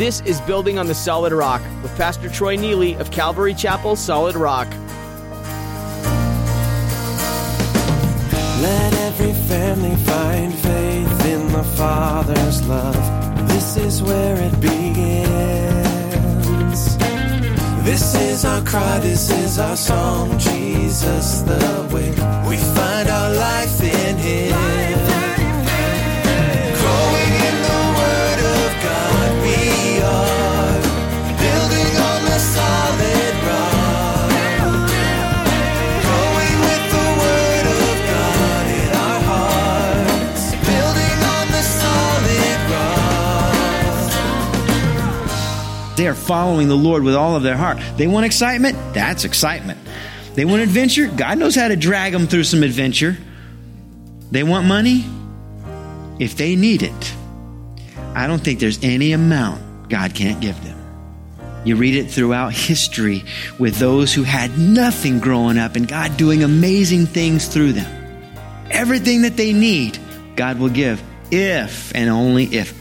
This is Building on the Solid Rock with Pastor Troy Neely of Calvary Chapel, Solid Rock. Let every family find faith in the Father's love. This is where it begins. This is our cry, this is our song. Jesus the way. We find our life in Him. Growing in the Word of God, we are building on the solid rock. Growing with the Word of God in our hearts, building on the solid rock. They are following the Lord with all of their heart. They want excitement? That's excitement. They want adventure? God knows how to drag them through some adventure. They want money? If they need it, I don't think there's any amount God can't give them. You read it throughout history with those who had nothing growing up and God doing amazing things through them. Everything that they need, God will give if and only if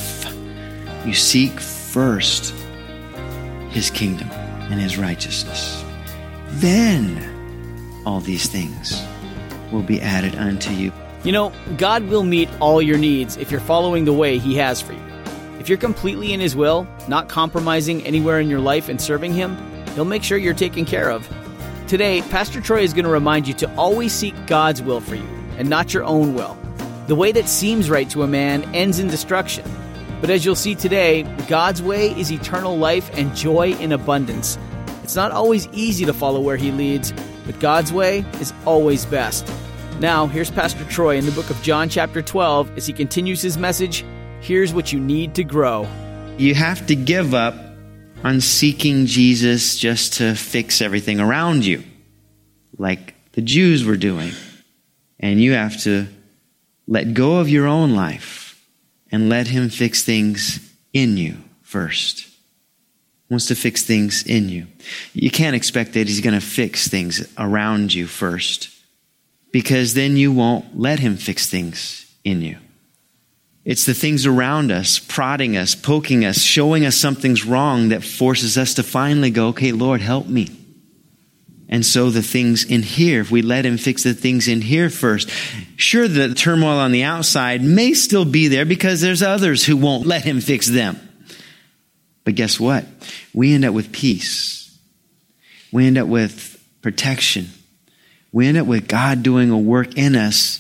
you seek first His kingdom and His righteousness. Then all these things will be added unto you. You know, God will meet all your needs if you're following the way He has for you. If you're completely in His will, not compromising anywhere in your life and serving Him, He'll make sure you're taken care of. Today, Pastor Troy is going to remind you to always seek God's will for you and not your own will. The way that seems right to a man ends in destruction. But as you'll see today, God's way is eternal life and joy in abundance. It's not always easy to follow where He leads, but God's way is always best. Now, here's Pastor Troy in the book of John chapter 12 as he continues his message, Here's What You Need to Grow. You have to give up on seeking Jesus just to fix everything around you, like the Jews were doing. And you have to let go of your own life and let Him fix things in you first. He wants to fix things in you. You can't expect that He's going to fix things around you first, because then you won't let Him fix things in you. It's the things around us, prodding us, poking us, showing us something's wrong that forces us to finally go, okay, Lord, help me. And so the things in here, if we let Him fix the things in here first, sure, the turmoil on the outside may still be there because there's others who won't let Him fix them. But guess what? We end up with peace. We end up with protection. We end up with God doing a work in us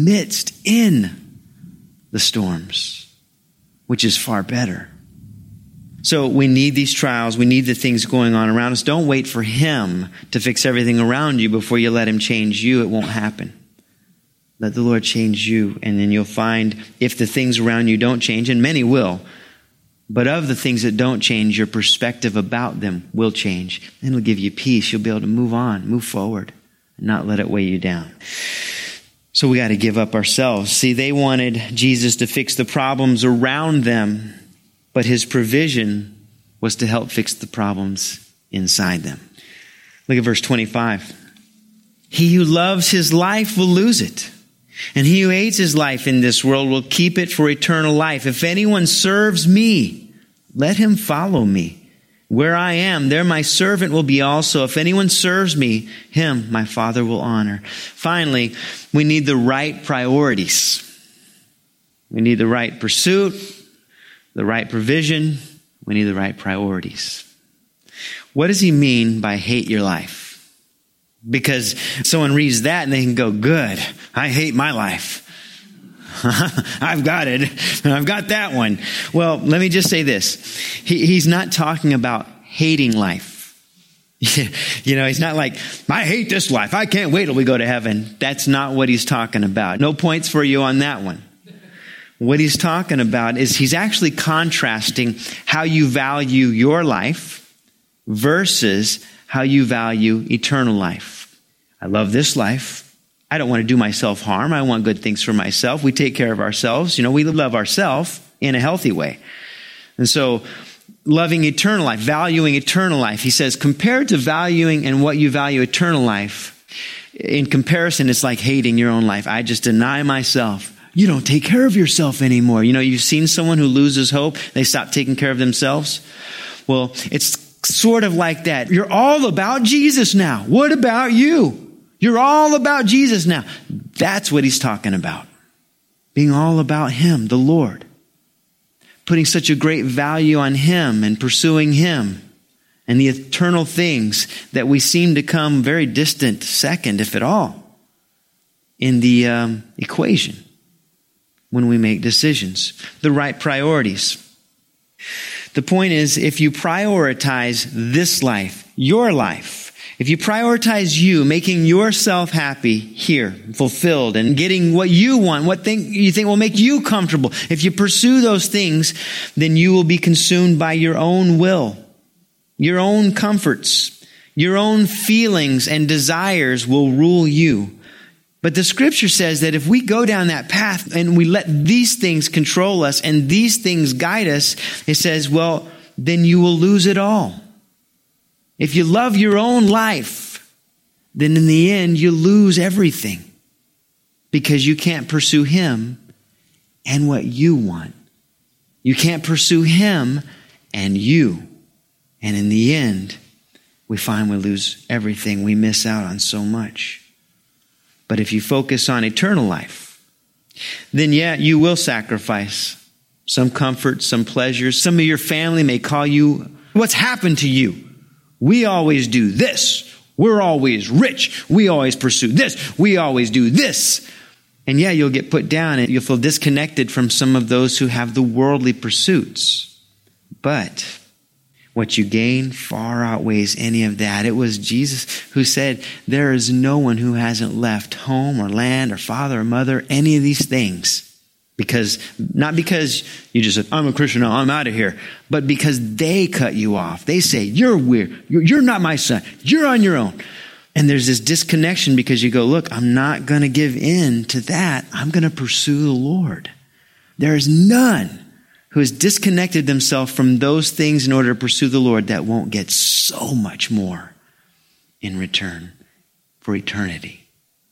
in the storms, which is far better. So we need these trials. We need the things going on around us. Don't wait for Him to fix everything around you before you let Him change you. It won't happen. Let the Lord change you, and then you'll find if the things around you don't change, and many will, but of the things that don't change, your perspective about them will change. Then it'll give you peace. You'll be able to move on, move forward, and not let it weigh you down. So we got to give up ourselves. See, they wanted Jesus to fix the problems around them, but His provision was to help fix the problems inside them. Look at verse 25. He who loves his life will lose it, and he who hates his life in this world will keep it for eternal life. If anyone serves me, let him follow me. Where I am, there my servant will be also. If anyone serves me, him my Father will honor. Finally, we need the right priorities. We need the right pursuit, the right provision. We need the right priorities. What does he mean by hate your life? Because someone reads that and they can go, good, I hate my life. I've got it. I've got that one. Well, let me just say this. He's not talking about hating life. You know, he's not like, I hate this life. I can't wait till we go to heaven. That's not what he's talking about. No points for you on that one. What he's talking about is he's actually contrasting how you value your life versus how you value eternal life. I love this life. I don't want to do myself harm. I want good things for myself. We take care of ourselves. You know, we love ourselves in a healthy way. And so loving eternal life, valuing eternal life, he says, compared to valuing and what you value eternal life, in comparison, it's like hating your own life. I just deny myself You don't take care of yourself anymore. You've seen someone who loses hope. They stop taking care of themselves. Well, it's sort of like that. You're all about Jesus now. What about you? You're all about Jesus now. That's what he's talking about. Being all about him, the Lord. Putting such a great value on him and pursuing him and the eternal things that we seem to come very distant second, if at all, in the equation when we make decisions. The right priorities. The point is, if you prioritize this life, your life, if you prioritize you, making yourself happy here, fulfilled, and getting what you want, what you think will make you comfortable, if you pursue those things, then you will be consumed by your own will, your own comforts, your own feelings and desires will rule you. But the scripture says that if we go down that path and we let these things control us and these things guide us, it says, well, then you will lose it all. If you love your own life, then in the end you lose everything because you can't pursue him and what you want. You can't pursue him and you. And in the end, we find we lose everything. We miss out on so much. But if you focus on eternal life, then you will sacrifice some comfort, some pleasures. Some of your family may call you, what's happened to you? We always do this. We're always rich. We always pursue this. We always do this. And you'll get put down and you'll feel disconnected from some of those who have the worldly pursuits. But what you gain far outweighs any of that. It was Jesus who said, there is no one who hasn't left home or land or father or mother, any of these things. Not because you just said, I'm a Christian now, I'm out of here. But because they cut you off. They say, you're weird. You're not my son. You're on your own. And there's this disconnection because you go, look, I'm not going to give in to that. I'm going to pursue the Lord. There is none who has disconnected themselves from those things in order to pursue the Lord that won't get so much more in return for eternity.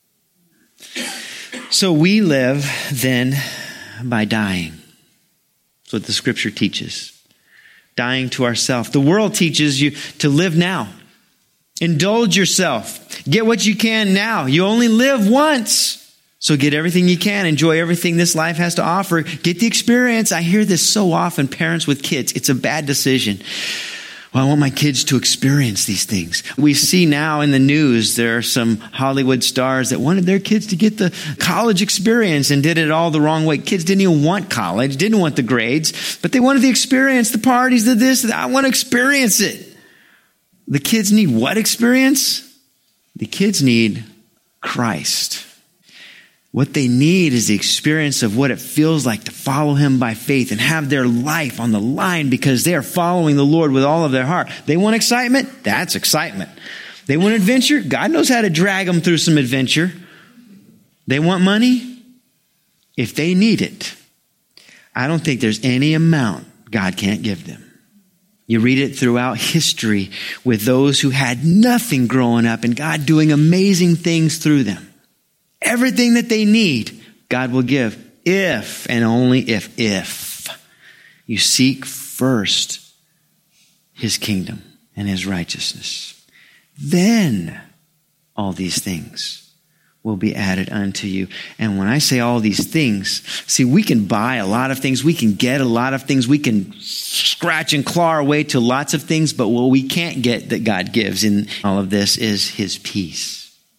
So we live then by dying. That's what the scripture teaches. Dying to ourselves. The world teaches you to live now. Indulge yourself. Get what you can now. You only live once. So get everything you can. Enjoy everything this life has to offer. Get the experience. I hear this so often, parents with kids. It's a bad decision. Well, I want my kids to experience these things. We see now in the news, there are some Hollywood stars that wanted their kids to get the college experience and did it all the wrong way. Kids didn't even want college, didn't want the grades, but they wanted the experience, the parties, the this. I want to experience it. The kids need what experience? The kids need Christ. What they need is the experience of what it feels like to follow him by faith and have their life on the line because they are following the Lord with all of their heart. They want excitement? That's excitement. They want adventure? God knows how to drag them through some adventure. They want money? If they need it, I don't think there's any amount God can't give them. You read it throughout history with those who had nothing growing up and God doing amazing things through them. Everything that they need, God will give if and only if you seek first his kingdom and his righteousness. Then all these things will be added unto you. And when I say all these things, see, we can buy a lot of things. We can get a lot of things. We can scratch and claw our way to lots of things. But what we can't get that God gives in all of this is his peace.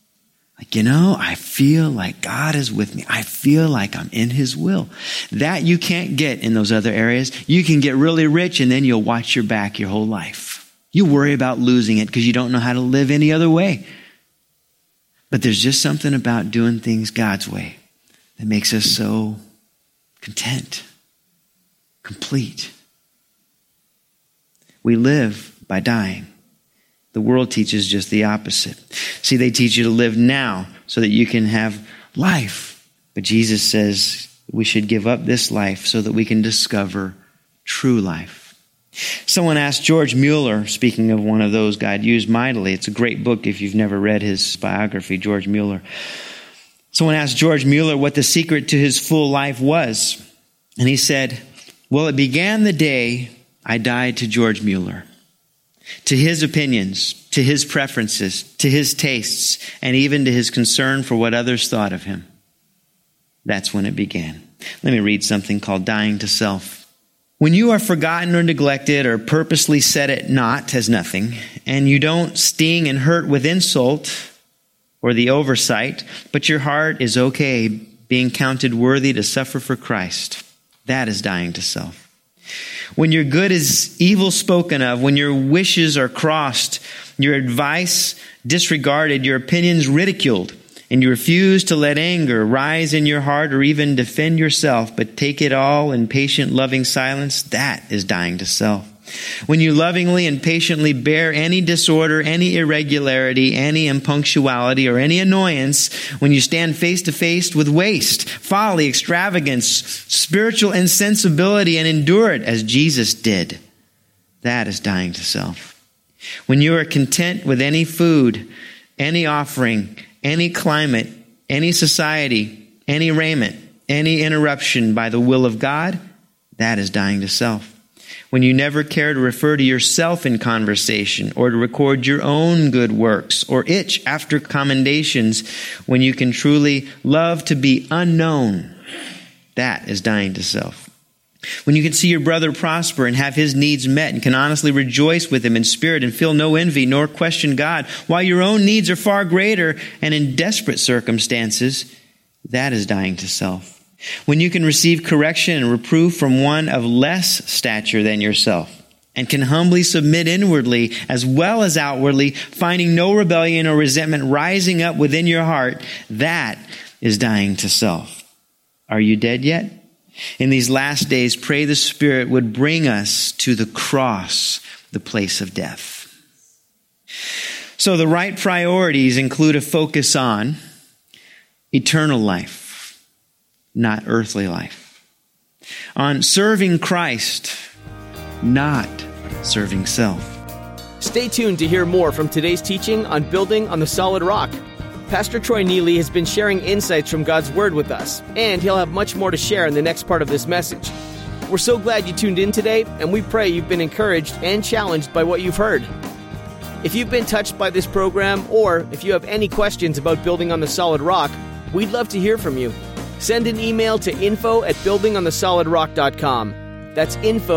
I feel like God is with me. I feel like I'm in his will. That you can't get in those other areas. You can get really rich and then you'll watch your back your whole life. You worry about losing it because you don't know how to live any other way. But there's just something about doing things God's way that makes us so content, complete. We live by dying. The world teaches just the opposite. See, they teach you to live now so that you can have life. But Jesus says we should give up this life so that we can discover true life. Someone asked George Mueller, speaking of one of those God used mightily. It's a great book if you've never read his biography, George Mueller. Someone asked George Mueller what the secret to his full life was. And he said, well, it began the day I died to George Mueller, to his opinions, to his preferences, to his tastes, and even to his concern for what others thought of him. That's when it began. Let me read something called Dying to Self. When you are forgotten or neglected or purposely set at naught as nothing, and you don't sting and hurt with insult or the oversight, but your heart is okay being counted worthy to suffer for Christ, that is dying to self. When your good is evil spoken of, when your wishes are crossed, your advice disregarded, your opinions ridiculed, and you refuse to let anger rise in your heart or even defend yourself, but take it all in patient, loving silence, that is dying to self. When you lovingly and patiently bear any disorder, any irregularity, any impunctuality, or any annoyance, when you stand face to face with waste, folly, extravagance, spiritual insensibility, and endure it as Jesus did, that is dying to self. When you are content with any food, any offering, any climate, any society, any raiment, any interruption by the will of God, that is dying to self. When you never care to refer to yourself in conversation or to record your own good works or itch after commendations, when you can truly love to be unknown, that is dying to self. When you can see your brother prosper and have his needs met and can honestly rejoice with him in spirit and feel no envy nor question God, while your own needs are far greater and in desperate circumstances, that is dying to self. When you can receive correction and reproof from one of less stature than yourself and can humbly submit inwardly as well as outwardly, finding no rebellion or resentment rising up within your heart, that is dying to self. Are you dead yet? In these last days, pray the Spirit would bring us to the cross, the place of death. So the right priorities include a focus on eternal life, not earthly life. On serving Christ, not serving self. Stay tuned to hear more from today's teaching on Building on the Solid Rock. Pastor Troy Neely has been sharing insights from God's Word with us, and he'll have much more to share in the next part of this message. We're so glad you tuned in today, and we pray you've been encouraged and challenged by what you've heard. If you've been touched by this program, or if you have any questions about Building on the Solid Rock, we'd love to hear from you. Send an email to info@buildingonthesolidrock.com. That's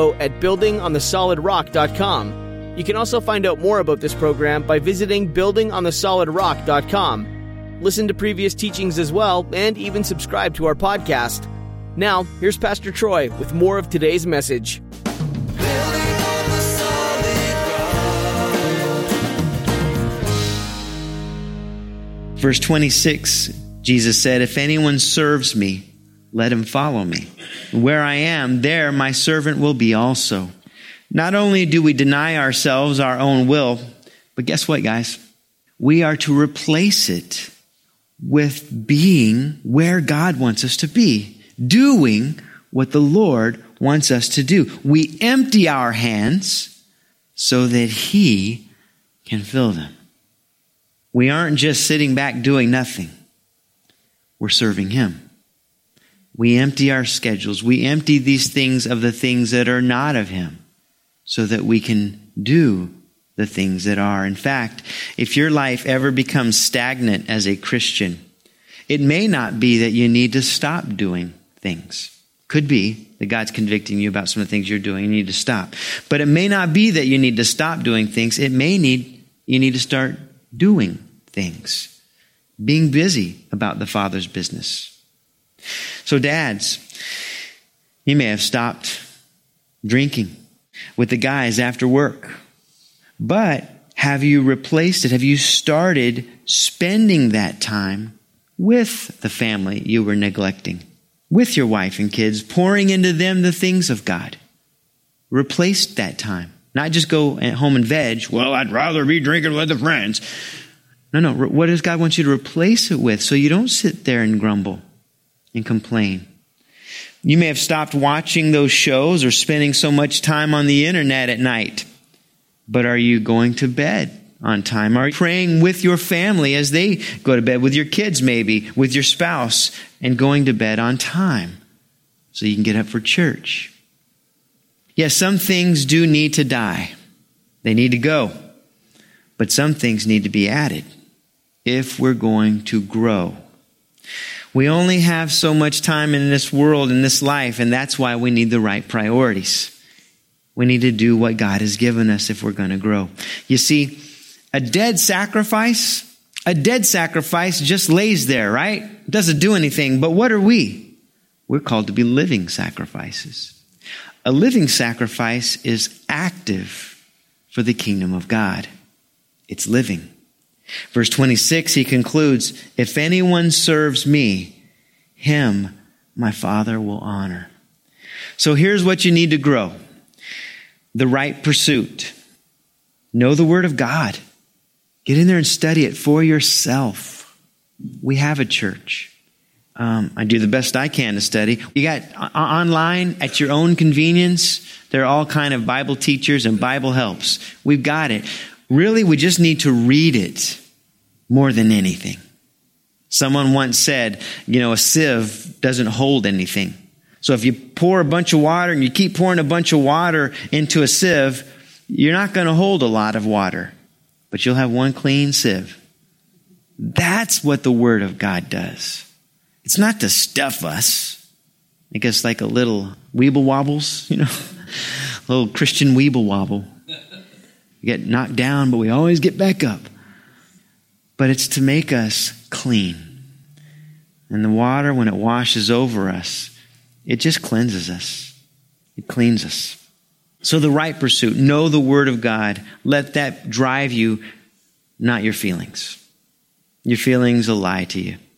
info@buildingonthesolidrock.com. You can also find out more about this program by visiting buildingonthesolidrock.com. Listen to previous teachings as well, and even subscribe to our podcast. Now, here's Pastor Troy with more of today's message. Verse 26, Jesus said, "If anyone serves me, let him follow me. Where I am, there my servant will be also." Not only do we deny ourselves our own will, but guess what, guys? We are to replace it with being where God wants us to be, doing what the Lord wants us to do. We empty our hands so that He can fill them. We aren't just sitting back doing nothing. We're serving Him. We empty our schedules. We empty these things of the things that are not of Him so that we can do the things that are. In fact, if your life ever becomes stagnant as a Christian, it may not be that you need to stop doing things. Could be that God's convicting you about some of the things you're doing and you need to stop. But it may not be that you need to stop doing things. It may you need to start doing things. Being busy about the Father's business. So dads, you may have stopped drinking with the guys after work. But have you replaced it? Have you started spending that time with the family you were neglecting? With your wife and kids, pouring into them the things of God? Replaced that time. Not just go at home and veg. Well, I'd rather be drinking with the friends. No. What does God want you to replace it with so you don't sit there and grumble and complain? You may have stopped watching those shows or spending so much time on the internet at night. But are you going to bed on time? Are you praying with your family as they go to bed, with your kids maybe, with your spouse, and going to bed on time so you can get up for church? Yes, some things do need to die. They need to go. But some things need to be added if we're going to grow. We only have so much time in this world, in this life, and that's why we need the right priorities. We need to do what God has given us if we're going to grow. You see, a dead sacrifice just lays there, right? It doesn't do anything. But what are we? We're called to be living sacrifices. A living sacrifice is active for the kingdom of God. It's living. Verse 26, he concludes, if anyone serves me, him my Father will honor. So here's what you need to grow. The right pursuit. Know the Word of God. Get in there and study it for yourself. We have a church. I do the best I can to study. You got online at your own convenience. There are all kind of Bible teachers and Bible helps. We've got it. Really, we just need to read it more than anything. Someone once said, a sieve doesn't hold anything. So if you pour a bunch of water and you keep pouring a bunch of water into a sieve, you're not going to hold a lot of water, but you'll have one clean sieve. That's what the Word of God does. It's not to stuff us. Make us like a little weeble wobbles, a little Christian weeble wobble. We get knocked down, but we always get back up. But it's to make us clean. And the water, when it washes over us, it just cleanses us. It cleans us. So the right pursuit, know the Word of God. Let that drive you, not your feelings. Your feelings will lie to you.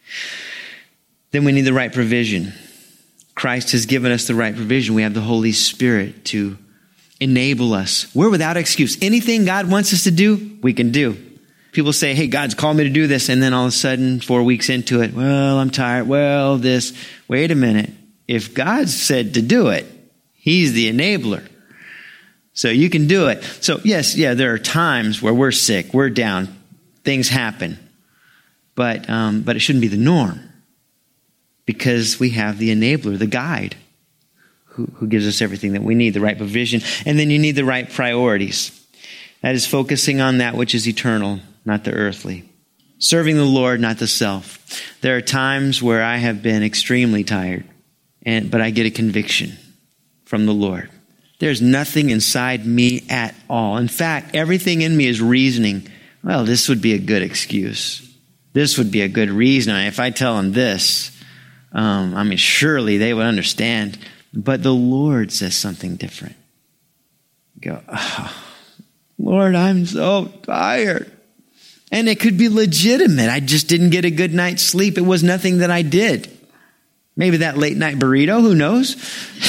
Then we need the right provision. Christ has given us the right provision. We have the Holy Spirit to enable us. We're without excuse. Anything God wants us to do, we can do. People say, hey, God's called me to do this. And then all of a sudden, 4 weeks into it, well, I'm tired. Well, this. Wait a minute. If God said to do it, He's the enabler. So you can do it. So yes, there are times where we're sick, we're down, things happen. But it shouldn't be the norm. Because we have the enabler, the guide, who gives us everything that we need, the right provision. And then you need the right priorities. That is focusing on that which is eternal, not the earthly. Serving the Lord, not the self. There are times where I have been extremely tired, but I get a conviction from the Lord. There's nothing inside me at all. In fact, everything in me is reasoning, well, this would be a good excuse. This would be a good reason. If I tell them this, surely they would understand. But the Lord says something different. Go, Lord, I'm so tired. And it could be legitimate. I just didn't get a good night's sleep. It was nothing that I did. Maybe that late night burrito, who knows?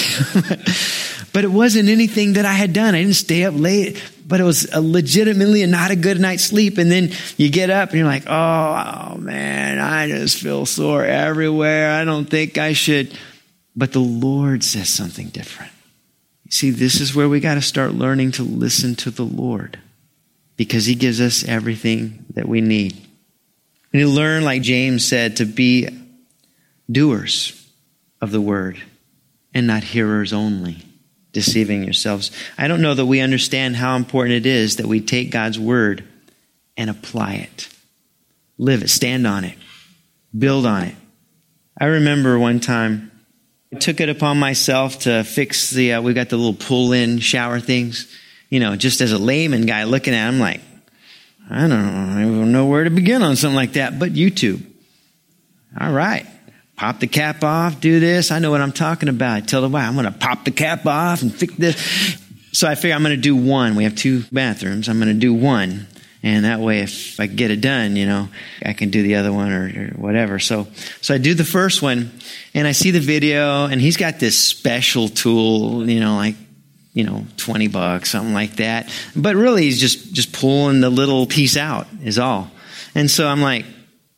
But it wasn't anything that I had done. I didn't stay up late, but it was legitimately not a good night's sleep. And then you get up and you're like, oh man, I just feel sore everywhere. I don't think I should. But the Lord says something different. You see, this is where we got to start learning to listen to the Lord, because He gives us everything that we need. We need to learn, like James said, to be doers of the word and not hearers only, deceiving yourselves. I don't know that we understand how important it is that we take God's word and apply it. Live it, stand on it, build on it. I remember one time I took it upon myself to fix we got the little pull-in shower things. Just as a layman guy looking at it, I'm like, I don't know where to begin on something like that, but YouTube. All right. Pop the cap off, do this. I know what I'm talking about. I tell the wife, I'm going to pop the cap off and fix this. So I figure I'm going to do one. We have 2 bathrooms. I'm going to do one. And that way, if I get it done, I can do the other one or whatever. So I do the first one, and I see the video, and he's got this special tool, like, $20, something like that. But really, he's just pulling the little piece out is all. And so I'm like,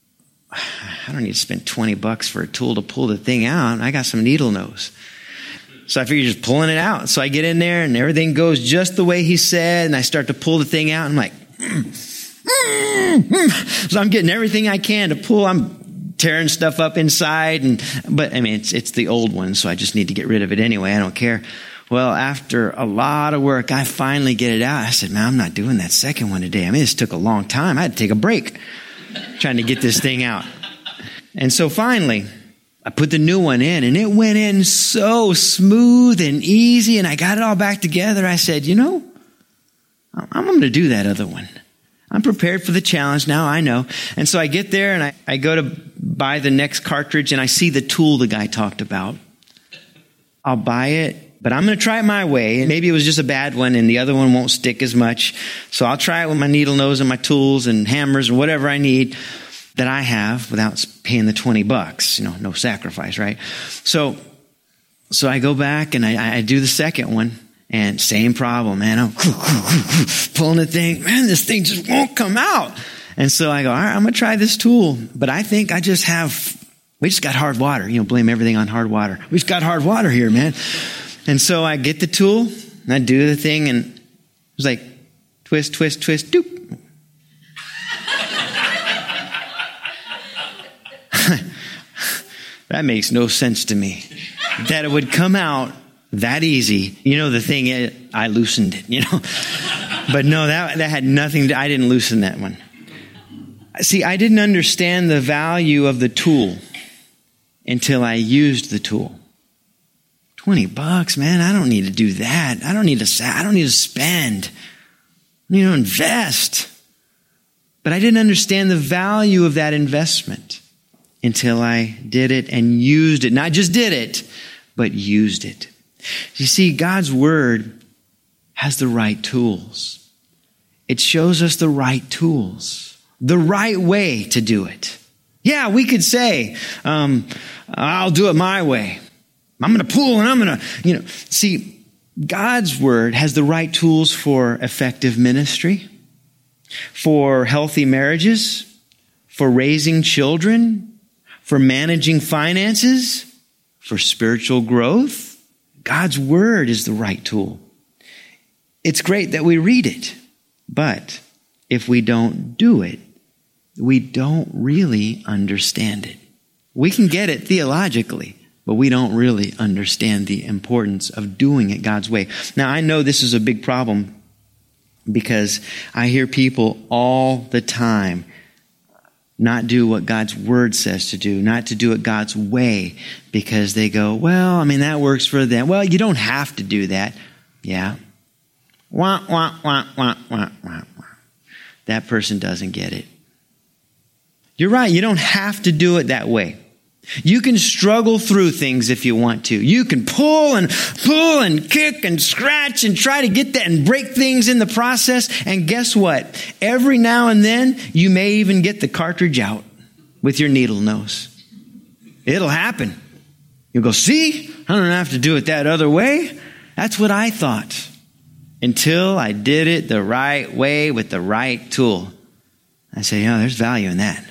I don't need to spend $20 for a tool to pull the thing out. I got some needle nose. So I figure just pulling it out. So I get in there and everything goes just the way he said. And I start to pull the thing out. And I'm like, So I'm getting everything I can to pull. I'm tearing stuff up inside. But I mean, it's the old one, so I just need to get rid of it anyway. I don't care. Well, after a lot of work, I finally get it out. I said, man, I'm not doing that second one today. I mean, this took a long time. I had to take a break trying to get this thing out. And so finally, I put the new one in, and it went in so smooth and easy, and I got it all back together. I said, I'm going to do that other one. I'm prepared for the challenge now, I know. And so I get there, and I go to buy the next cartridge, and I see the tool the guy talked about. I'll buy it, but I'm going to try it my way. And maybe it was just a bad one, and the other one won't stick as much. So I'll try it with my needle nose and my tools and hammers and whatever I need that I have without paying the $20. No sacrifice, right? So I go back and I do the second one, and same problem, man. I'm pulling the thing. Man, this thing just won't come out. And so I go, all right, I'm going to try this tool. But I think we just got hard water. Blame everything on hard water. We just got hard water here, man. And so I get the tool, and I do the thing, and it was like, twist, twist, twist, doop. That makes no sense to me. That it would come out that easy. The thing is, I loosened it, But no, that had nothing I didn't loosen that one. See, I didn't understand the value of the tool until I used the tool. $20, man, I don't need to do that. I don't need to spend. I need to invest. But I didn't understand the value of that investment until I did it and used it. Not just did it, but used it. You see, God's Word has the right tools. It shows us the right tools, the right way to do it. Yeah, we could say, I'll do it my way. I'm going to pull and I'm going to, See, God's Word has the right tools for effective ministry, for healthy marriages, for raising children, for managing finances, for spiritual growth. God's Word is the right tool. It's great that we read it, but if we don't do it, we don't really understand it. We can get it theologically, but we don't really understand the importance of doing it God's way. Now, I know this is a big problem because I hear people all the time not do what God's Word says to do, not to do it God's way, because they go, well, that works for them. Well, you don't have to do that. Yeah. Wah, wah, wah, wah, wah, wah, wah. That person doesn't get it. You're right. You don't have to do it that way. You can struggle through things if you want to. You can pull and kick and scratch and try to get that and break things in the process. And guess what? Every now and then, you may even get the cartridge out with your needle nose. It'll happen. You'll go, see? I don't have to do it that other way. That's what I thought. Until I did it the right way with the right tool. I say, there's value in that.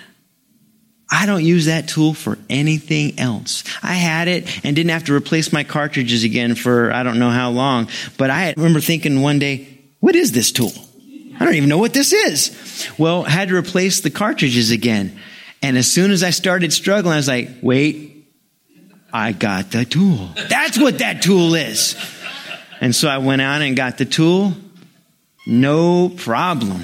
I don't use that tool for anything else. I had it and didn't have to replace my cartridges again for I don't know how long. But I remember thinking one day, what is this tool? I don't even know what this is. Well, I had to replace the cartridges again. And as soon as I started struggling, I was like, wait, I got the tool. That's what that tool is. And so I went out and got the tool. No problem.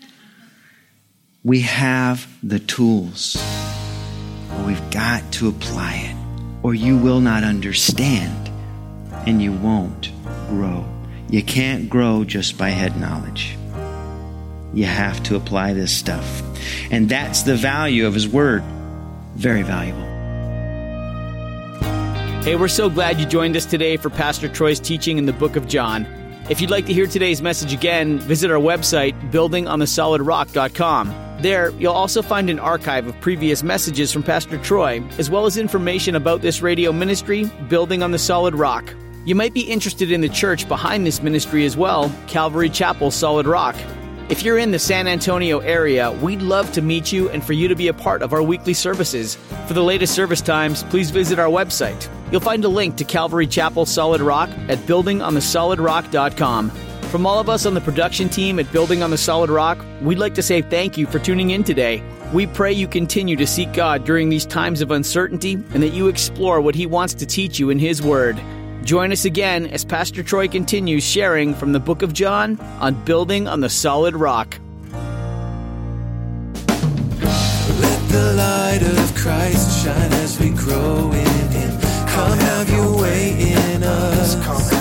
We have the tools. We've got to apply it, or you will not understand, and you won't grow. You can't grow just by head knowledge. You have to apply this stuff. And that's the value of His Word. Very valuable. Hey, we're so glad you joined us today for Pastor Troy's teaching in the book of John. If you'd like to hear today's message again, visit our website, buildingonthesolidrock.com. There, you'll also find an archive of previous messages from Pastor Troy, as well as information about this radio ministry, Building on the Solid Rock. You might be interested in the church behind this ministry as well, Calvary Chapel Solid Rock. If you're in the San Antonio area, we'd love to meet you and for you to be a part of our weekly services. For the latest service times, please visit our website. You'll find a link to Calvary Chapel Solid Rock at buildingonthesolidrock.com. From all of us on the production team at Building on the Solid Rock, we'd like to say thank you for tuning in today. We pray you continue to seek God during these times of uncertainty and that you explore what He wants to teach you in His Word. Join us again as Pastor Troy continues sharing from the book of John on Building on the Solid Rock. Let the light of Christ shine as we grow in Him. Come have your way in us.